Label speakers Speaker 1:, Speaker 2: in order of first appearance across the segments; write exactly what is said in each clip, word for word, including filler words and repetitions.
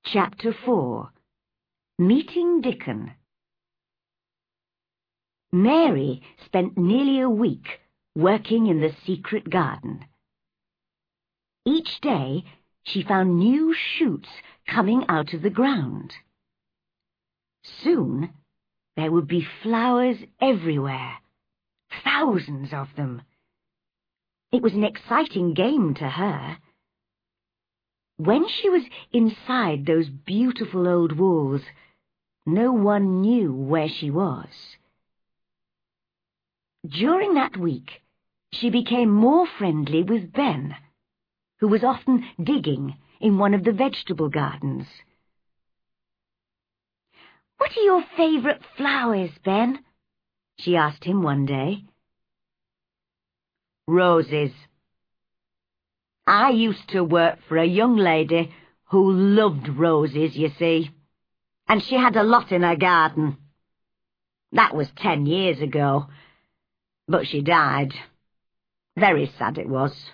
Speaker 1: Chapter four. Meeting Dickon. Mary spent nearly a week working in the secret garden. Each day she found new shoots coming out of the ground. Soon there would be flowers everywhere, thousands of them. It was an exciting game to her. When she was inside those beautiful old walls, no one knew where she was. During that week, she became more friendly with Ben, who was often digging in one of the vegetable gardens. "What are your favourite flowers, Ben?" she asked him one day. "Roses. I used to work for a young lady who loved roses, you see, and she had a lot in her garden. That was ten years ago, but she died. Very sad it was."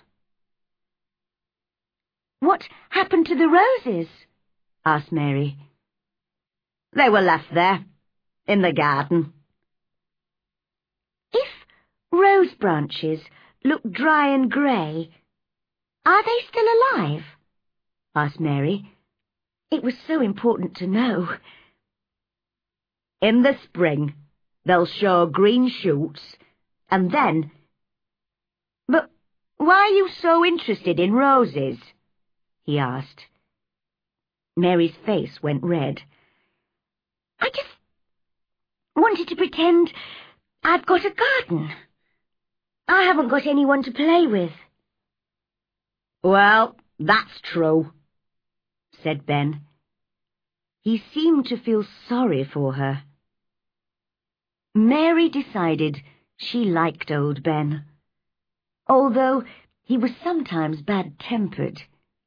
Speaker 1: "What happened to the roses?" asked Mary. "They were left there, in the garden." "If rose branches look dry and grey, are they still alive?" asked Mary. It was so important to know. "In the spring, they'll show green shoots, and then—" "But why are you so interested in roses?" he asked. Mary's face went red. "I just wanted to pretend I've got a garden. I haven't got anyone to play with." "Well, that's true," said Ben. He seemed to feel sorry for her. Mary decided she liked old Ben, although he was sometimes bad-tempered.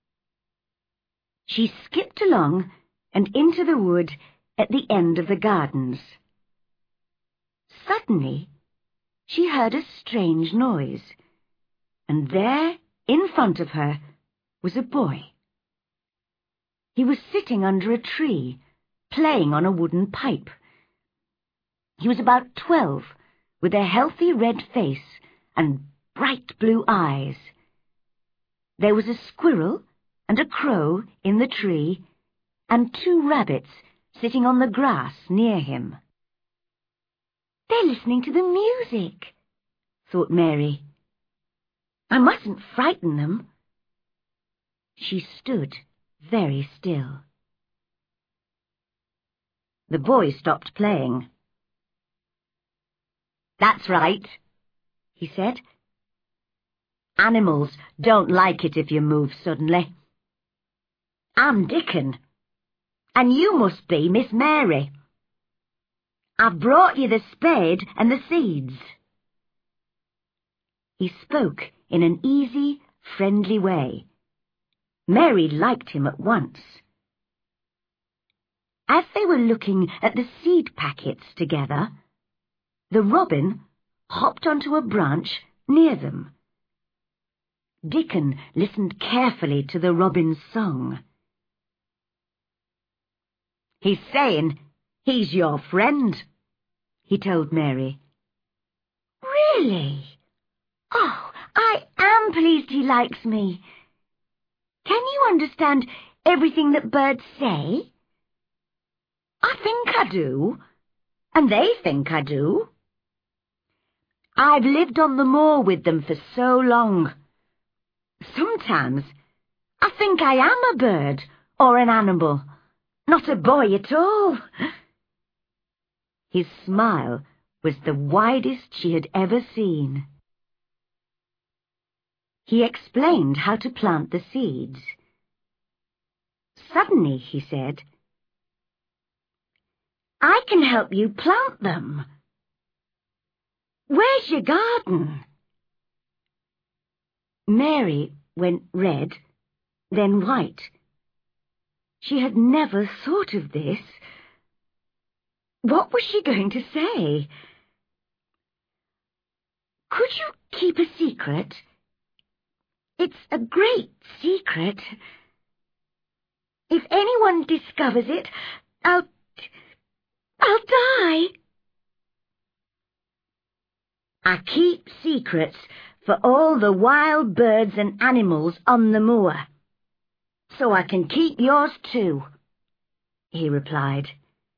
Speaker 1: She skipped along and into the wood at the end of the gardens. Suddenly, she heard a strange noise, and there, in front of her, was a boy. He was sitting under a tree, playing on a wooden pipe. He was about twelve, with a healthy red face and bright blue eyes. There was a squirrel and a crow in the tree, and two rabbits sitting on the grass near him. "They're listening to the music," thought Mary. "I mustn't frighten them." She stood very still. The boy stopped playing. "That's right," he said. "Animals don't like it if you move suddenly. I'm Dickon, and you must be Miss Mary. I've brought you the spade and the seeds." He spoke in an easy, friendly way. Mary liked him at once. As they were looking at the seed packets together, the robin hopped onto a branch near them. Dickon listened carefully to the robin's song. "He's saying he's your friend," he told Mary. "Really? Oh, I am pleased he likes me. Can you understand everything that birds say?" "I think I do, and they think I do. I've lived on the moor with them for so long. Sometimes I think I am a bird or an animal, not a boy at all." His smile was the widest she had ever seen. He explained how to plant the seeds. Suddenly, he said, "I can help you plant them. Where's your garden?" Mary went red, then white. She had never thought of this. What was she going to say? "Could you keep a secret? It's a great secret. If anyone discovers it, I'll... I'll die. I keep secrets for all the wild birds and animals on the moor, so I can keep yours too, he replied.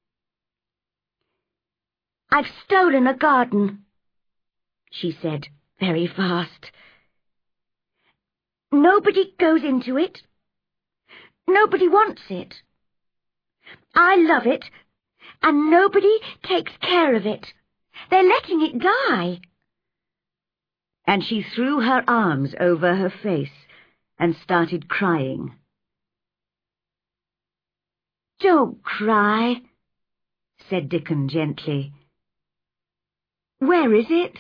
Speaker 1: I've stolen a garden, she said very fast. Nobody goes into it. Nobody wants it. I love it, and nobody takes care of it. They're letting it die. And she threw her arms over her face and started crying. Don't cry, said Dickon gently. Where is it?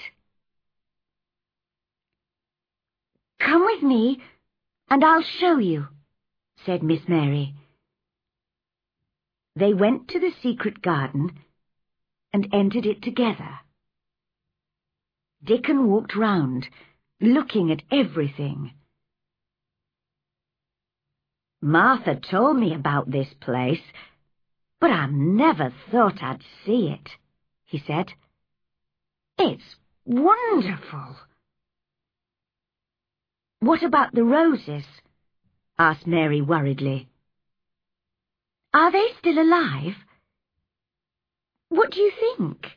Speaker 1: Come with me, and I'll show you, said Miss Mary. They went to the secret garden and entered it together. Dickon walked round, looking at everything. Martha told me about this place, but I never thought I'd see it, he said. It's wonderful. What about the roses? Asked Mary worriedly. Are they still alive? What do you think?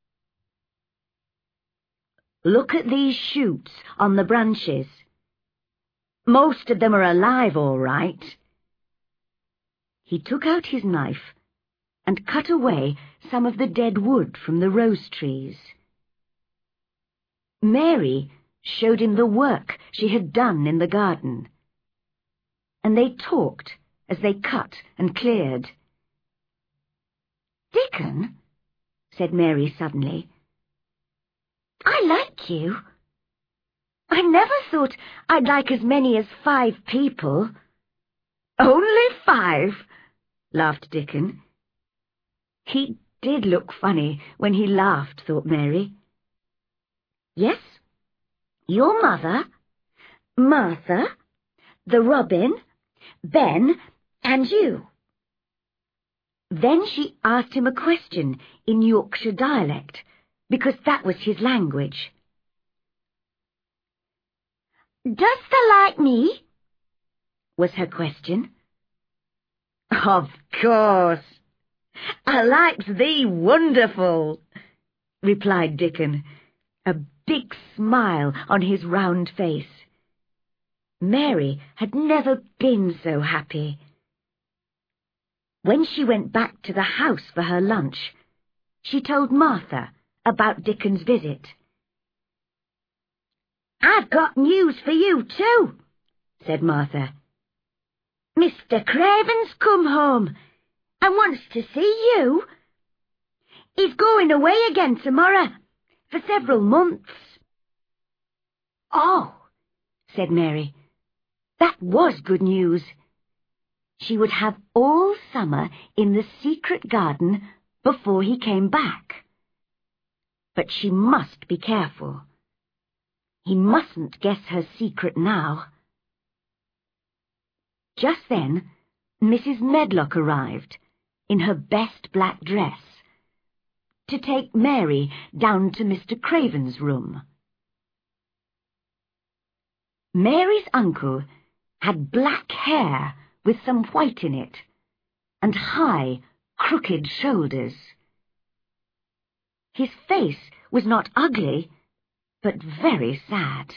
Speaker 1: Look at these shoots on the branches. Most of them are alive, all right. He took out his knife and cut away some of the dead wood from the rose trees. Mary showed him the work she had done in the garden, and they talked as they cut and cleared. Dickon, said Mary suddenly, I like you. I never thought I'd like as many as five people. Only five, laughed Dickon. He did look funny when he laughed, thought Mary. Yes, your mother, Martha, the robin, Ben, and you. Then she asked him a question in Yorkshire dialect, because that was his language. Dost thou like me? Was her question. Of course. I liked thee wonderful, replied Dickon, a big smile on his round face. Mary had never been so happy. When she went back to the house for her lunch, she told Martha about Dickon's visit. I've got news for you too, said Martha. Mister Craven's come home and wants to see you. He's going away again tomorrow for several months. Oh, said Mary, that was good news. She would have all summer in the secret garden before he came back. But she must be careful. He mustn't guess her secret now. Just then, Missus Medlock arrived, in her best black dress, to take Mary down to Mister Craven's room. Mary's uncle had black hair with some white in it, and high, crooked shoulders. His face was not ugly, but very sad.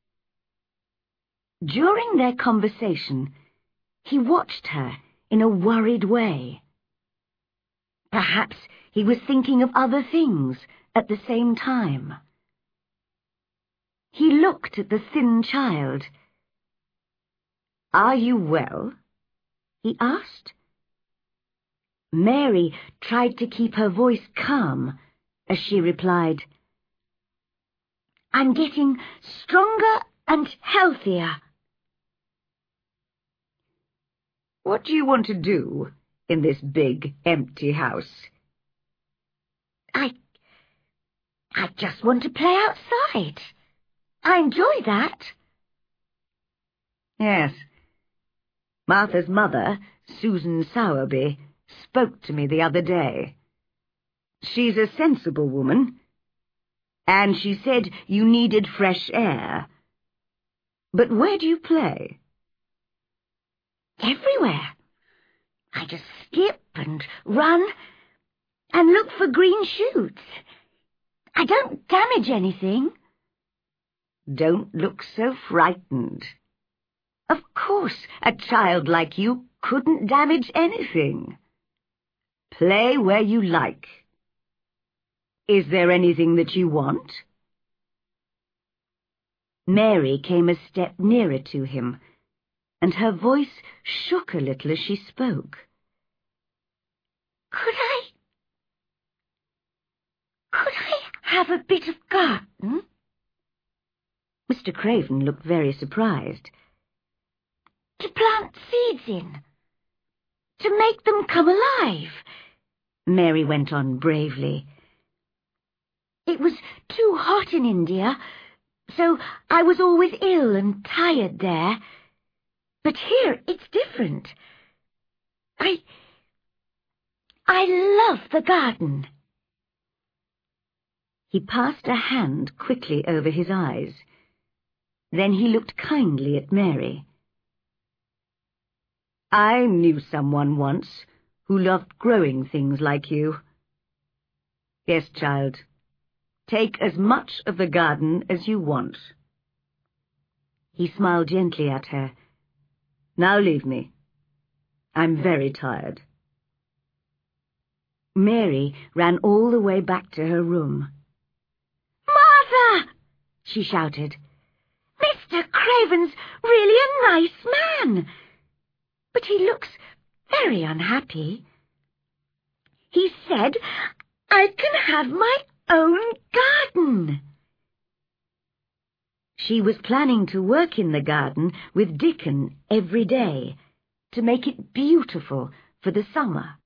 Speaker 1: During their conversation, he watched her in a worried way. Perhaps he was thinking of other things at the same time. He looked at the thin child. Are you well? He asked. Mary tried to keep her voice calm as she replied, I'm getting stronger and healthier. What do you want to do in this big, empty house? I... I just want to play outside. I enjoy that. Yes, Martha's mother, Susan Sowerby, spoke to me the other day. She's a sensible woman, and she said you needed fresh air. But where do you play?
Speaker 2: Everywhere. I just skip and run and look for green shoots. I don't damage anything.
Speaker 1: Don't look so frightened. Of course, a child like you couldn't damage anything. Play where you like. Is there anything that you want? Mary came a step nearer to him, and her voice shook a little as she spoke.
Speaker 2: Could I... Could I have a bit of garden?
Speaker 1: Mister Craven looked very surprised.
Speaker 2: To plant seeds in. To make them come alive,
Speaker 1: Mary went on bravely.
Speaker 2: It was too hot in India, so I was always ill and tired there. But here it's different. I... I love the garden.
Speaker 1: He passed a hand quickly over his eyes. Then he looked kindly at Mary. I knew someone once who loved growing things like you. Yes, child, take as much of the garden as you want. He smiled gently at her. Now leave me. I'm very tired. Mary ran all the way back to her room.
Speaker 2: Martha! She shouted. Mister Craven's really a nice man, but he looks very unhappy. He said I can have my own garden.
Speaker 1: She was planning to work in the garden with Dickon every day to make it beautiful for the summer.